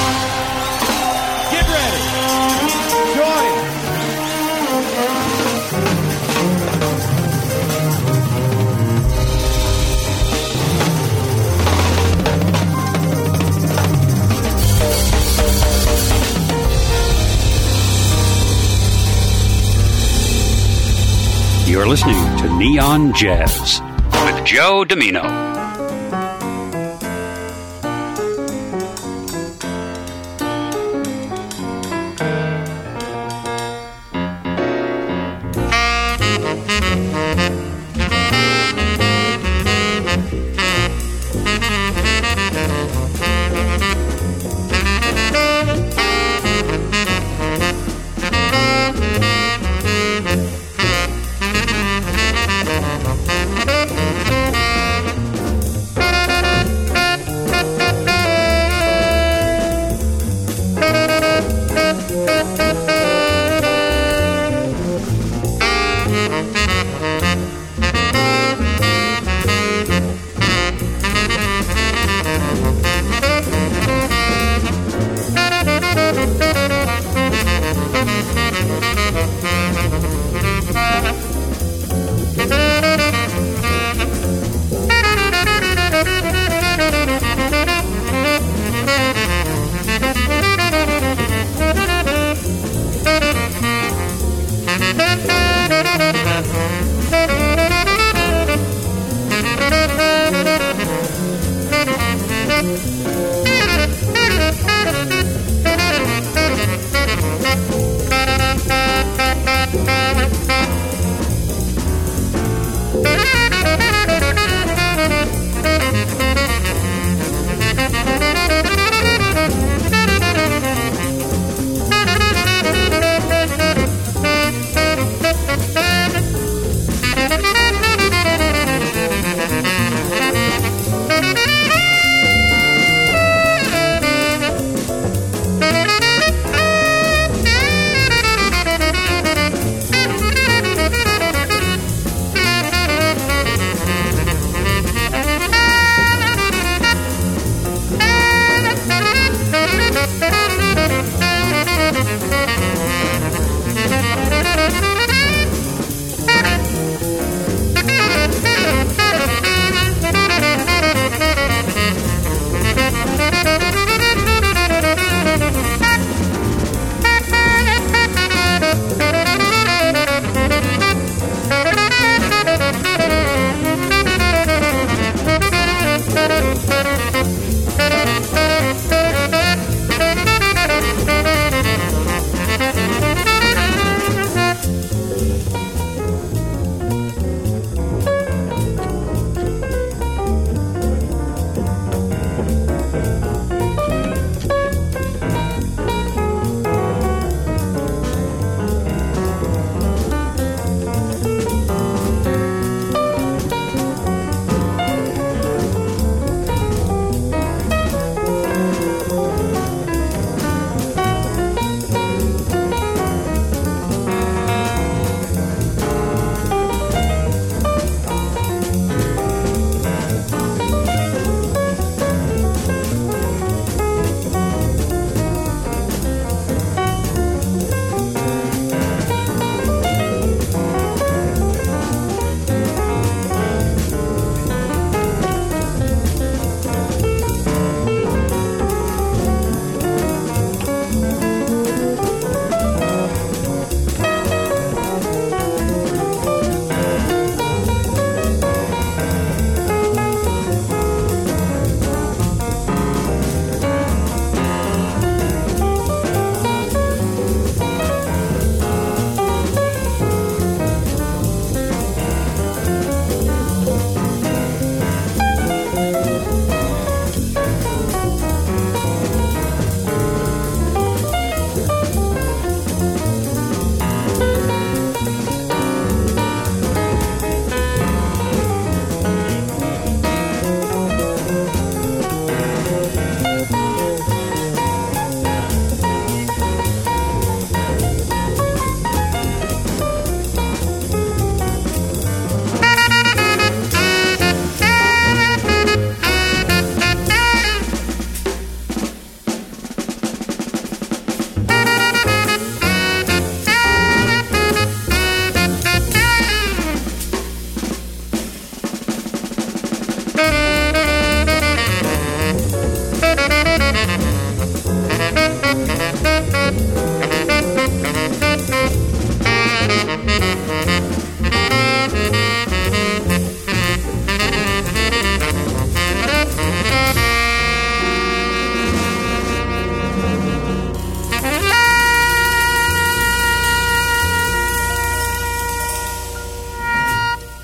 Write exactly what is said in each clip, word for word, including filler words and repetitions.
Get ready. Join. You're listening to Neon Jazz with Joe Domino.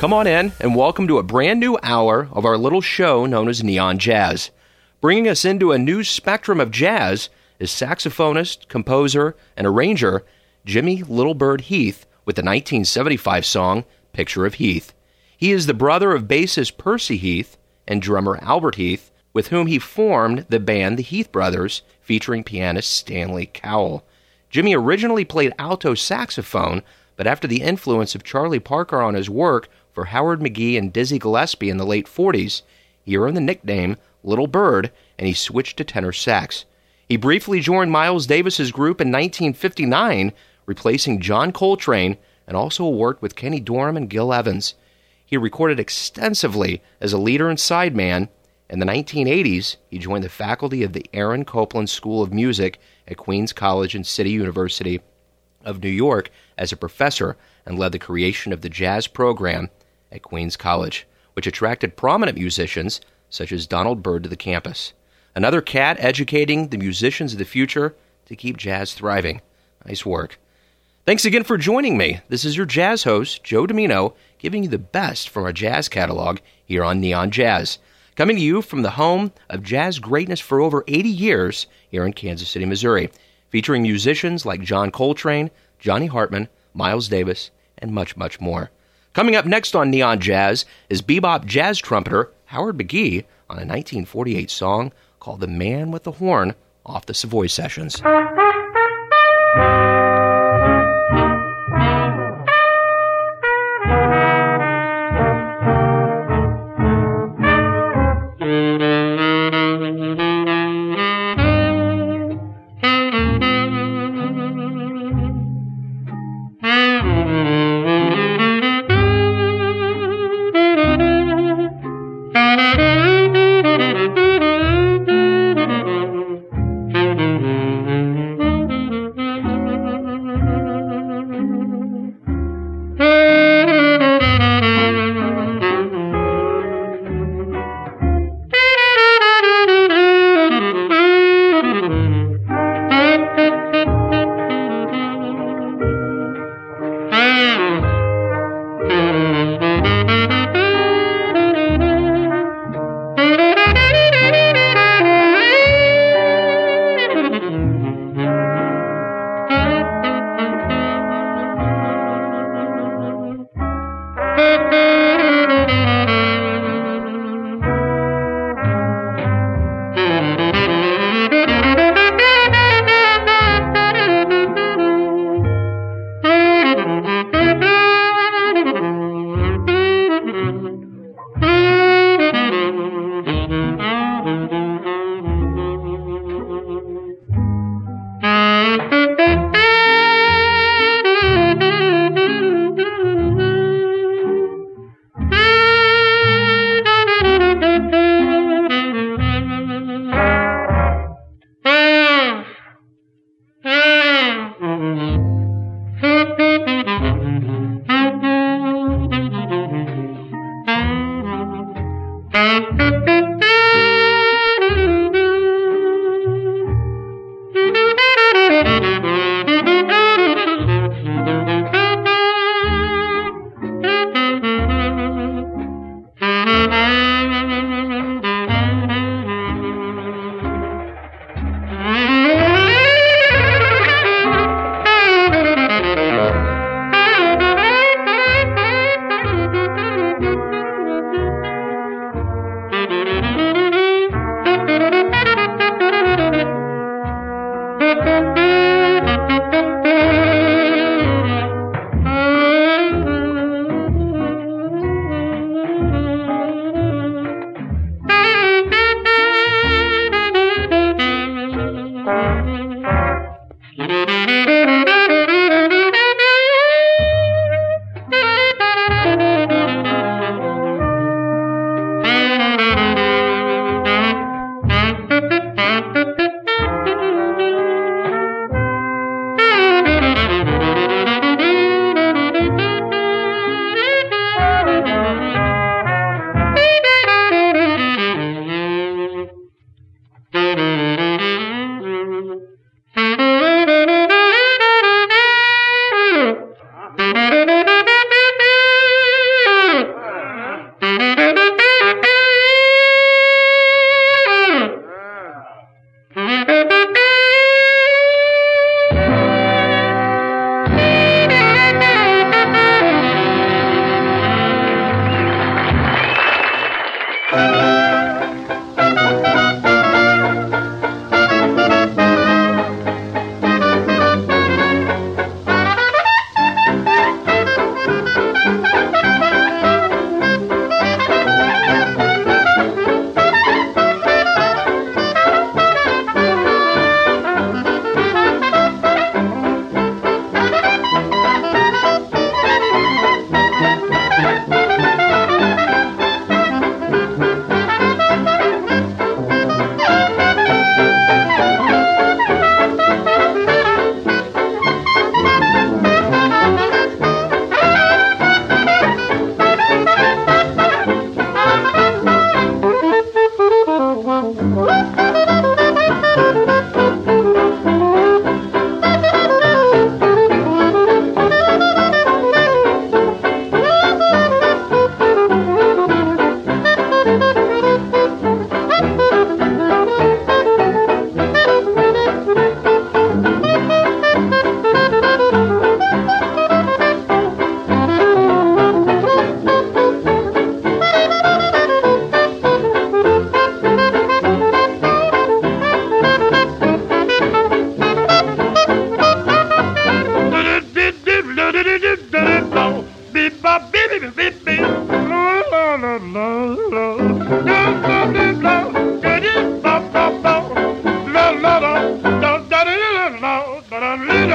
Come on in and welcome to a brand new hour of our little show known as Neon Jazz. Bringing us into a new spectrum of jazz is saxophonist, composer, and arranger Jimmy Little Bird Heath with the nineteen seventy-five song Picture of Heath. He is the brother of bassist Percy Heath and drummer Albert Heath, with whom he formed the band The Heath Brothers, featuring pianist Stanley Cowell. Jimmy originally played alto saxophone, but after the influence of Charlie Parker on his work for Howard McGhee and Dizzy Gillespie in the late forties, he earned the nickname Little Bird, and he switched to tenor sax. He briefly joined Miles Davis's group in nineteen fifty-nine, replacing John Coltrane, and also worked with Kenny Dorham and Gil Evans. He recorded extensively as a leader and sideman. In the nineteen eighties, he joined the faculty of the Aaron Copland School of Music at Queens College and City University of New York as a professor and led the creation of the jazz program at Queens College, which attracted prominent musicians such as Donald Byrd to the campus. Another cat educating the musicians of the future to keep jazz thriving. Nice work. Thanks again for joining me. This is your jazz host, Joe Domino, giving you the best from our jazz catalog here on Neon Jazz. Coming to you from the home of jazz greatness for over eighty years here in Kansas City, Missouri, featuring musicians like John Coltrane, Johnny Hartman, Miles Davis, and much, much more. Coming up next on Neon Jazz is bebop jazz trumpeter Howard McGhee on a nineteen forty-eight song called The Man with the Horn off the Savoy Sessions.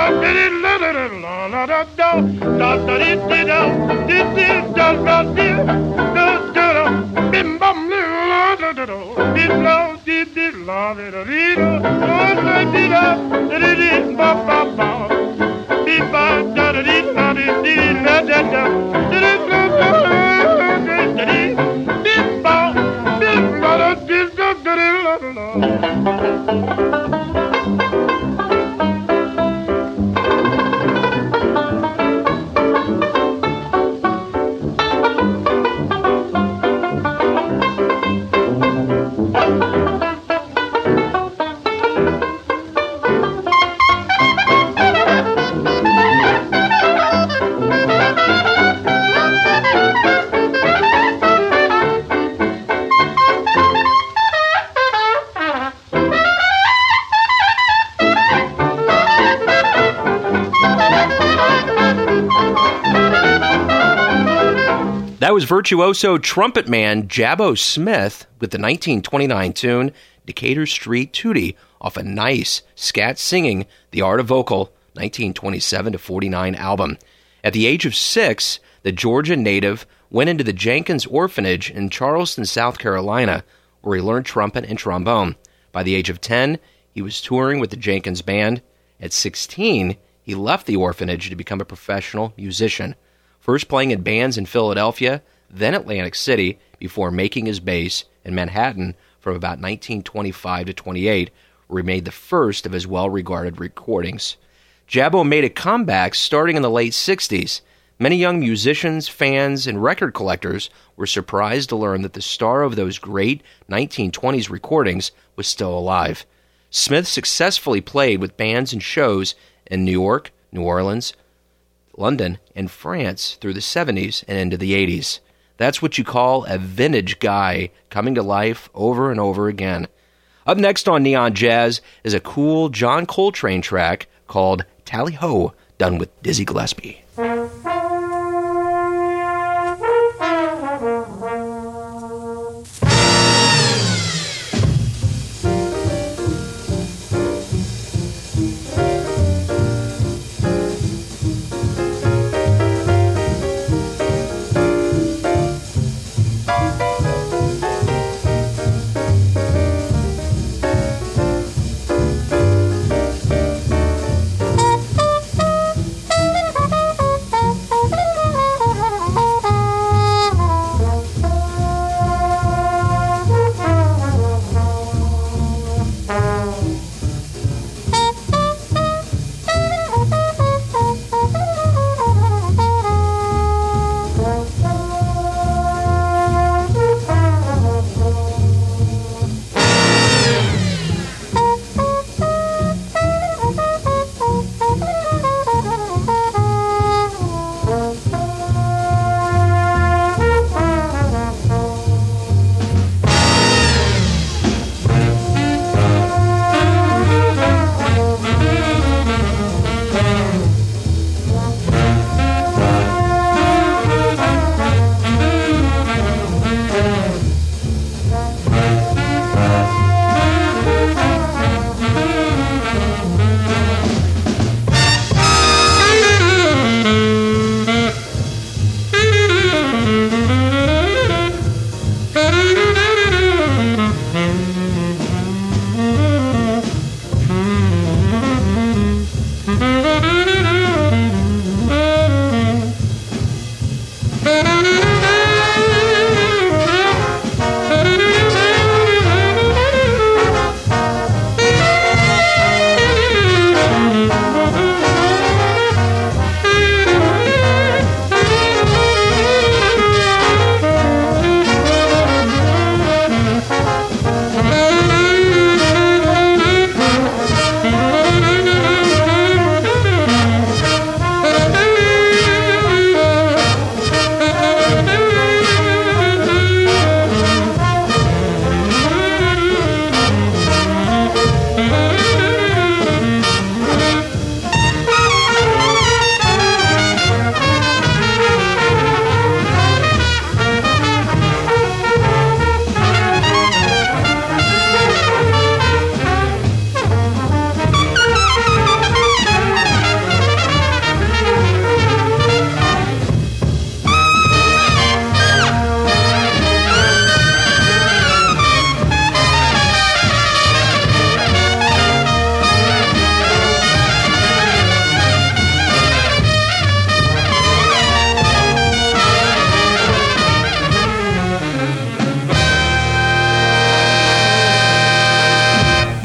That was virtuoso trumpet man Jabbo Smith with the nineteen twenty-nine tune Decatur Street Tootie off a nice scat singing The Art of Vocal nineteen twenty-seven to forty-nine album. At the age of six, the Georgia native went into the Jenkins Orphanage in Charleston, South Carolina, where he learned trumpet and trombone. By the age of ten, he was touring with the Jenkins Band. At sixteen, he left the orphanage to become a professional musician, first playing in bands in Philadelphia, then Atlantic City, before making his base in Manhattan from about nineteen twenty-five to twenty-eight, where he made the first of his well-regarded recordings. Jabbo made a comeback starting in the late sixties. Many young musicians, fans, and record collectors were surprised to learn that the star of those great nineteen twenties recordings was still alive. Smith successfully played with bands and shows in New York, New Orleans, London, and France through the seventies and into the eighties. That's what you call a vintage guy coming to life over and over again. Up next on Neon Jazz is a cool John Coltrane track called Tally Ho, done with Dizzy Gillespie.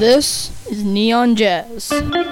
This is Neon Jazz.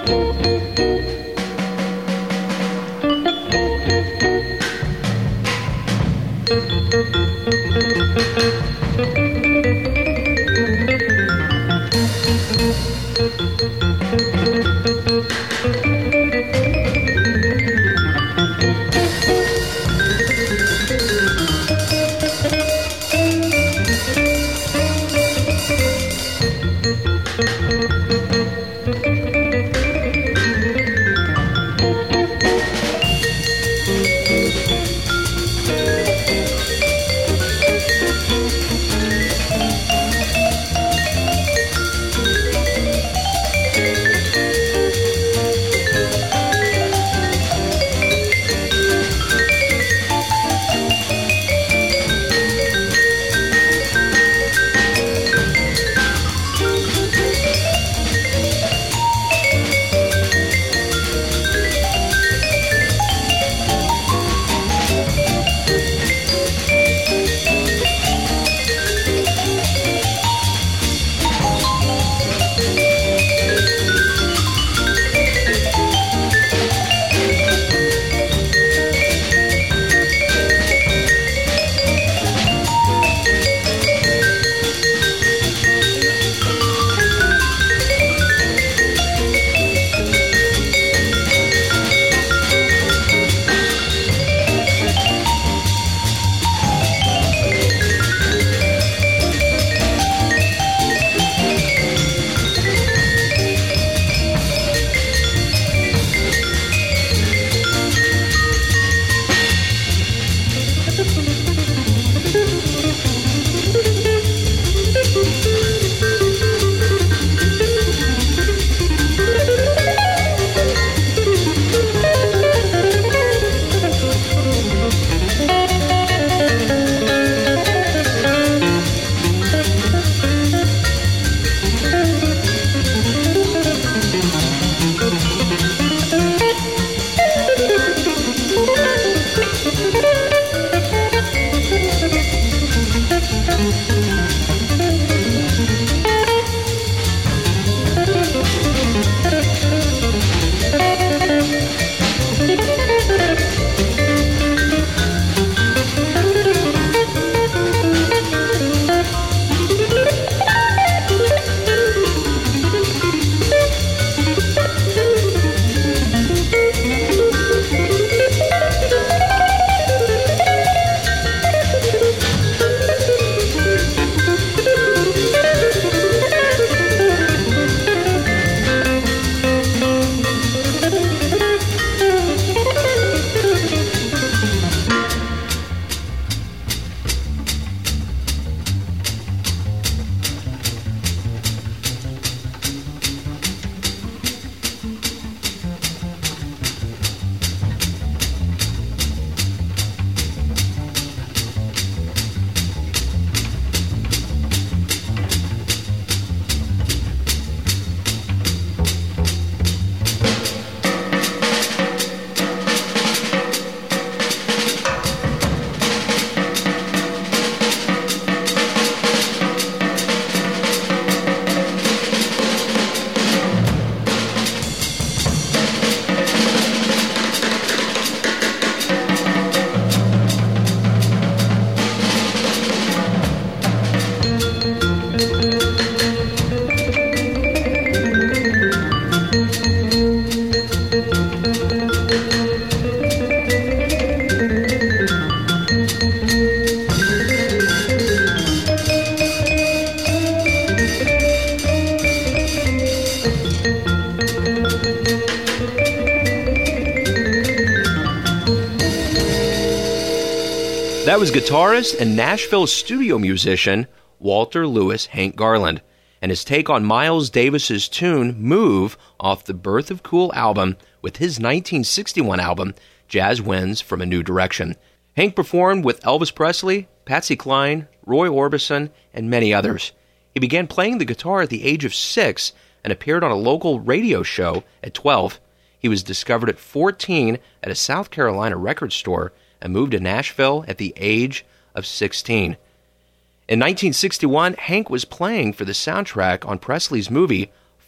That was guitarist and Nashville studio musician Walter Lewis Hank Garland, and his take on Miles Davis's tune Move off the Birth of Cool album with his nineteen sixty-one album Jazz Winds from a New Direction. Hank performed with Elvis Presley, Patsy Cline, Roy Orbison, and many others. He began playing the guitar at the age of six and appeared on a local radio show at twelve. He was discovered at fourteen at a South Carolina record store and moved to Nashville at the age of sixteen. In nineteen sixty-one, Hank was playing for the soundtrack on Presley's movie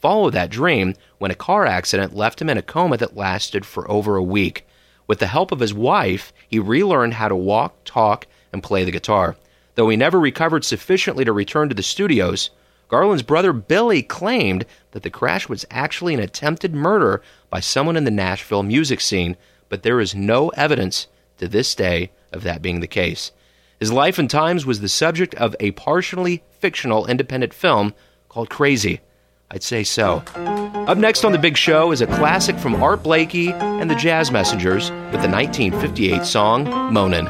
follow that dream when a car accident left him in a coma that lasted for over a week. With the help of his wife, he relearned how to walk, talk, and play the guitar. Though he never recovered sufficiently to return to the studios, Garland's brother Billy claimed that the crash was actually an attempted murder by someone in the Nashville music scene, but there is no evidence to this day of that being the case. His life and times was the subject of a partially fictional independent film called Crazy. I'd say so. Up next on The Big Show is a classic from Art Blakey and the Jazz Messengers with the nineteen fifty-eight song Moanin'.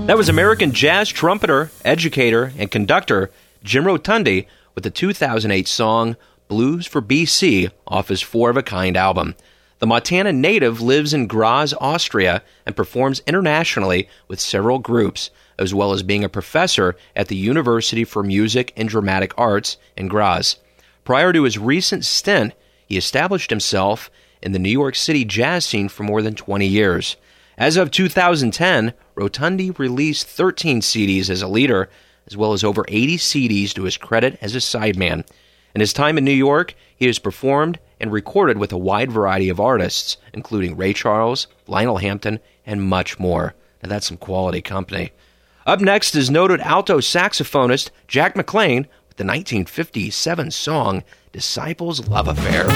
That was American jazz trumpeter, educator, and conductor Jim Rotundi with the two thousand eight song Blues for B C off his Four of a Kind album. The Montana native lives in Graz, Austria, and performs internationally with several groups, as well as being a professor at the University for Music and Dramatic Arts in Graz. Prior to his recent stint, he established himself in the New York City jazz scene for more than twenty years. As of two thousand ten, Rotundi released thirteen C Ds as a leader, as well as over eighty C Ds to his credit as a sideman. In his time in New York, he has performed and recorded with a wide variety of artists, including Ray Charles, Lionel Hampton, and much more. Now that's some quality company. Up next is noted alto saxophonist Jack McLean with the nineteen fifty-seven song Disciples' Love Affair.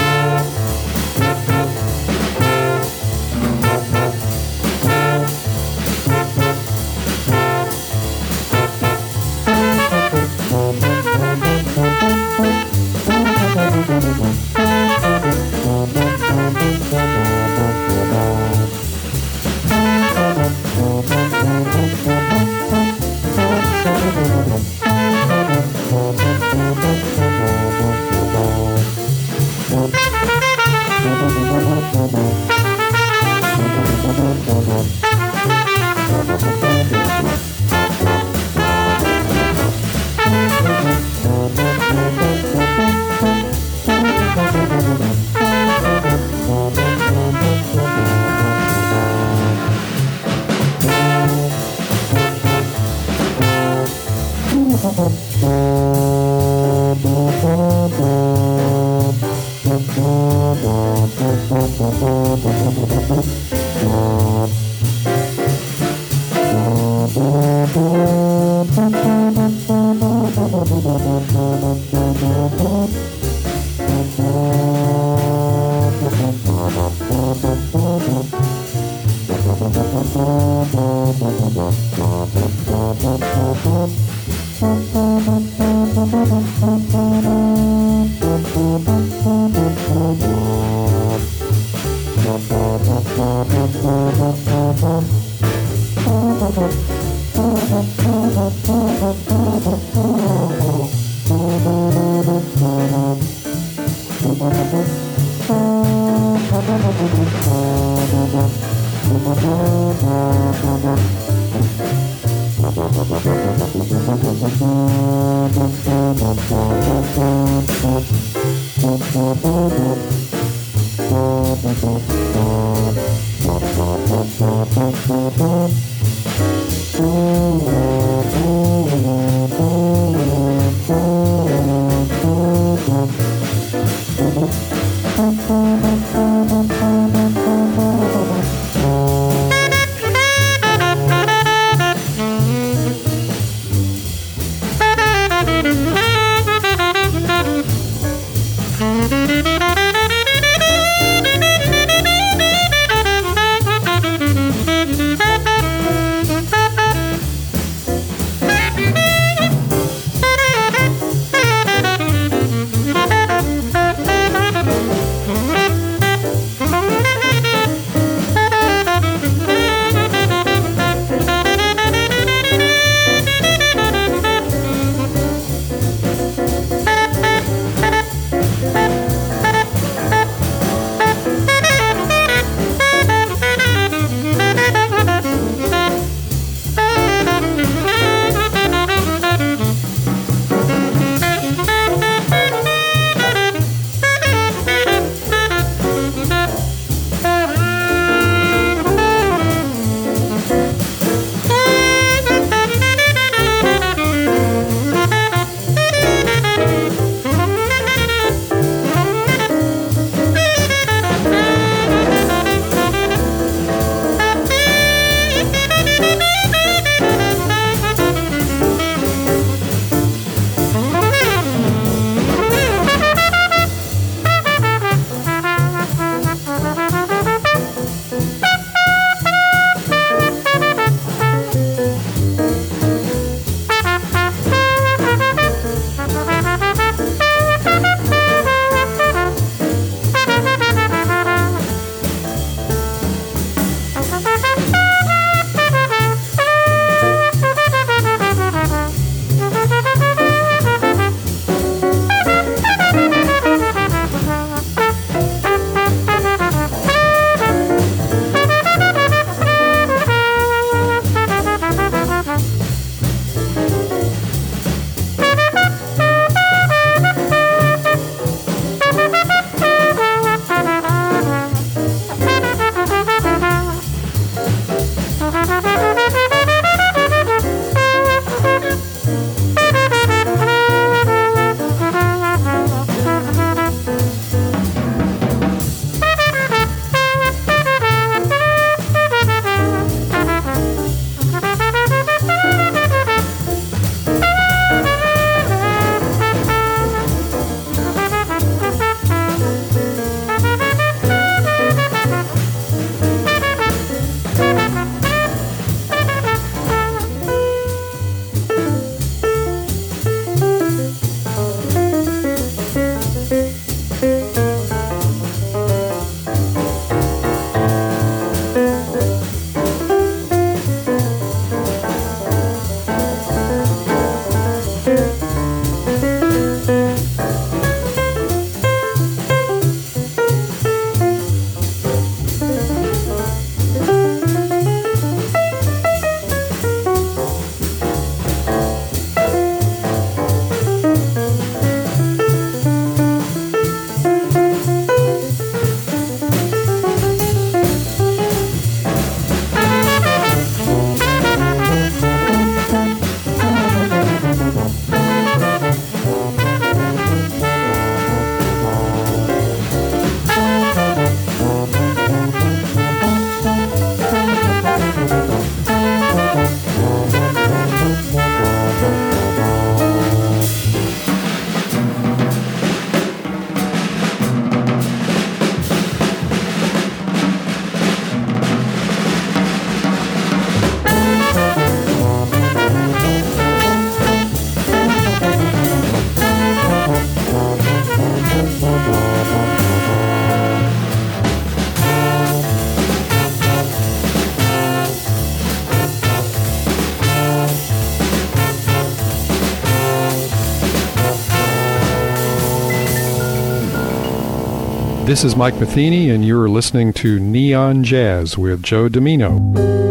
This is Mike Matheny, and you're listening to Neon Jazz with Joe Domino.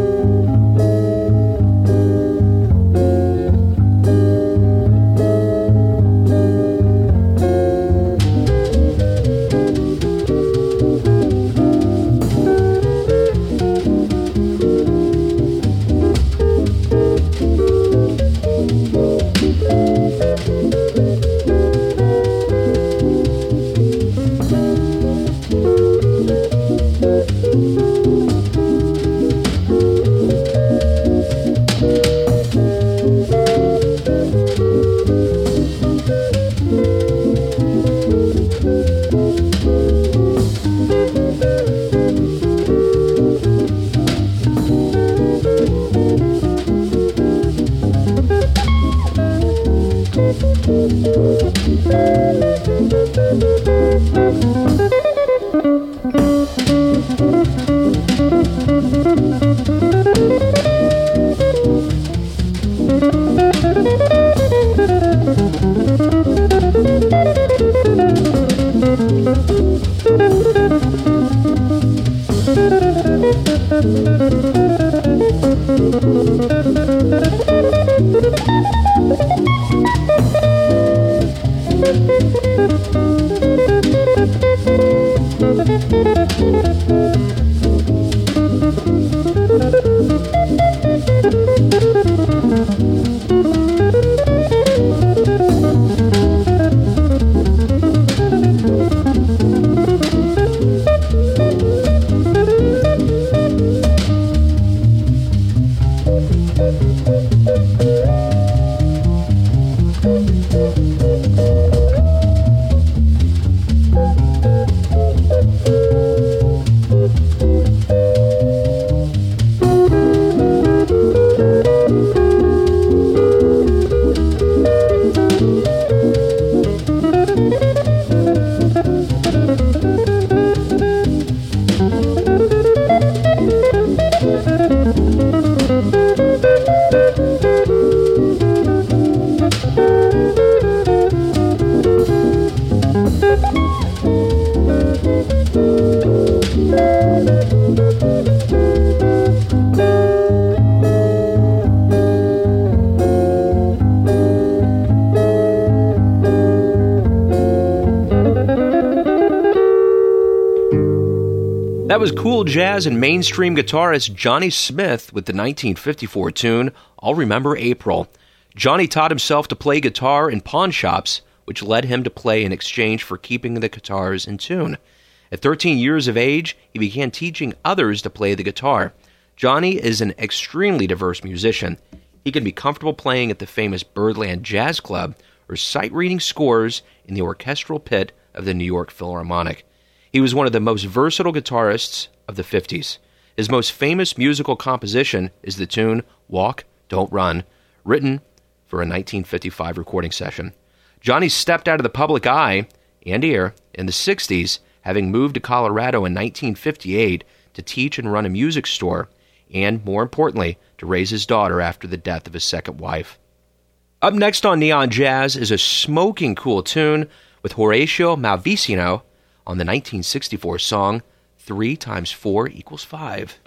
That was cool jazz and mainstream guitarist Johnny Smith with the nineteen fifty-four tune, I'll Remember April. Johnny taught himself to play guitar in pawn shops, which led him to play in exchange for keeping the guitars in tune. At thirteen years of age, he began teaching others to play the guitar. Johnny is an extremely diverse musician. He can be comfortable playing at the famous Birdland Jazz Club or sight-reading scores in the orchestral pit of the New York Philharmonic. He was one of the most versatile guitarists of the fifties. His most famous musical composition is the tune Walk, Don't Run, written for a nineteen fifty-five recording session. Johnny stepped out of the public eye and ear in the sixties, having moved to Colorado in nineteen fifty-eight to teach and run a music store, and, more importantly, to raise his daughter after the death of his second wife. Up next on Neon Jazz is a smoking cool tune with Horatio Malvicino on the nineteen sixty-four song three times four equals five.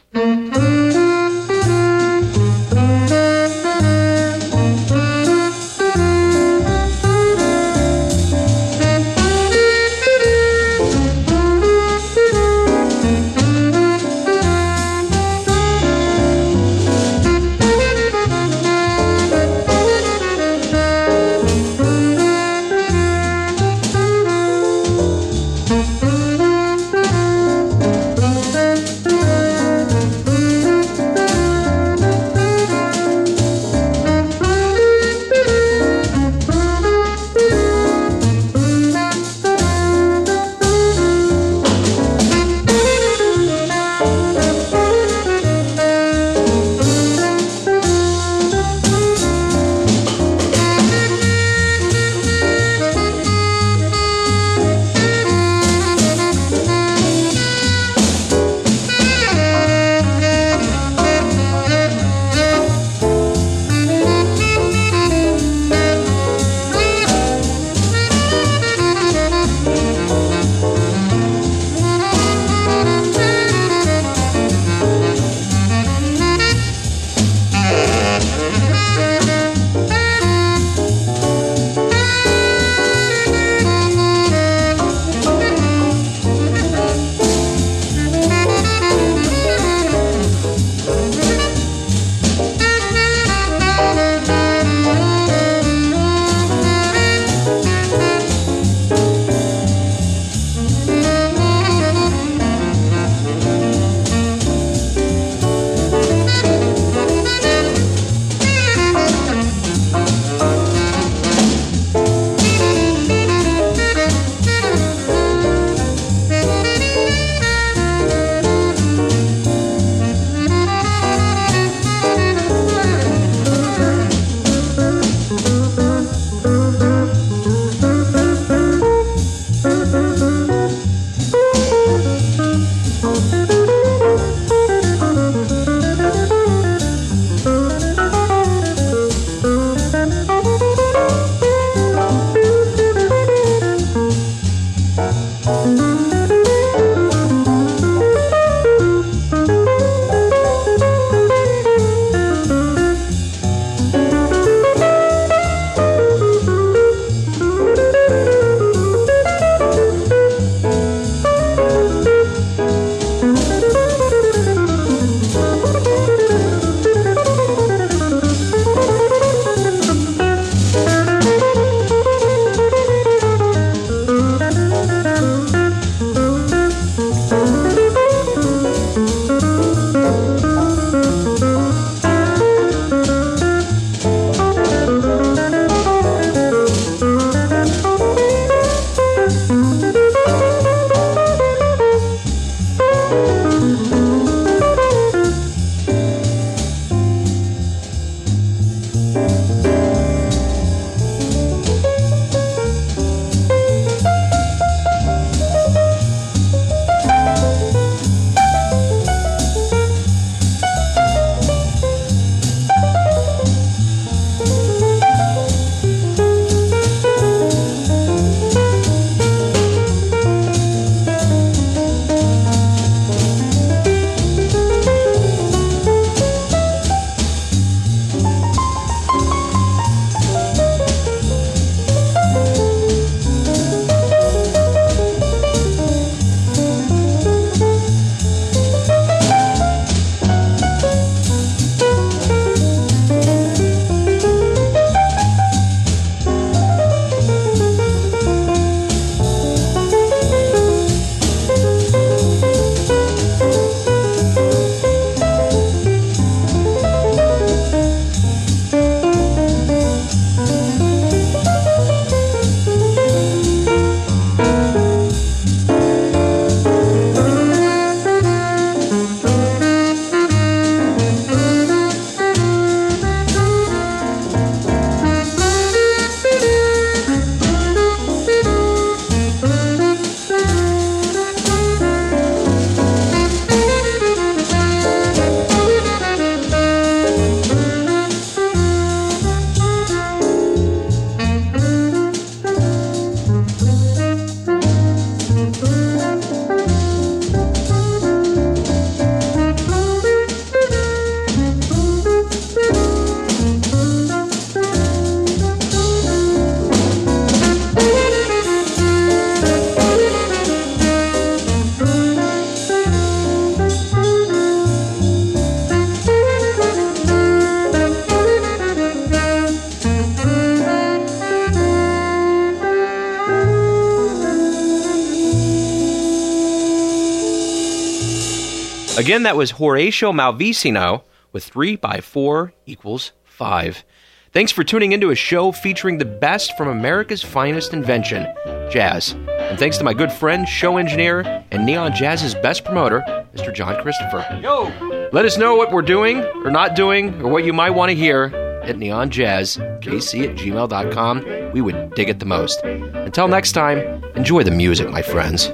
Again, that was Horatio Malvicino with three by four equals five. Thanks for tuning into a show featuring the best from America's finest invention, jazz. And thanks to my good friend, show engineer, and Neon Jazz's best promoter, Mister John Christopher. Yo! Let us know what we're doing or not doing or what you might want to hear at neonjazzkc at gmail dot com. We would dig it the most. Until next time, enjoy the music, my friends.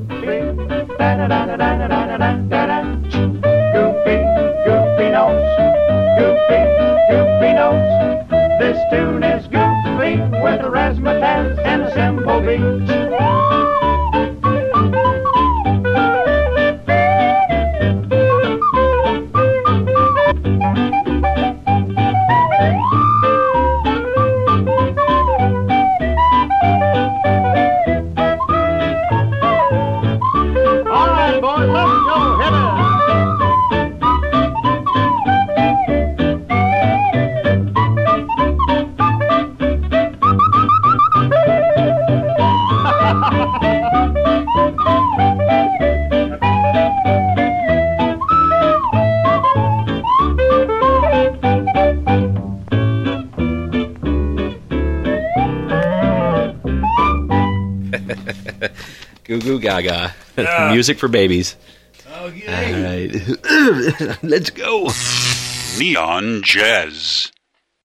This tune is goofy with a razzmatazz and a cymbal beat. All right, boys, let's go. Hit it. Goo goo gaga. Music for babies. Okay. All right. Let's go. Neon Jazz.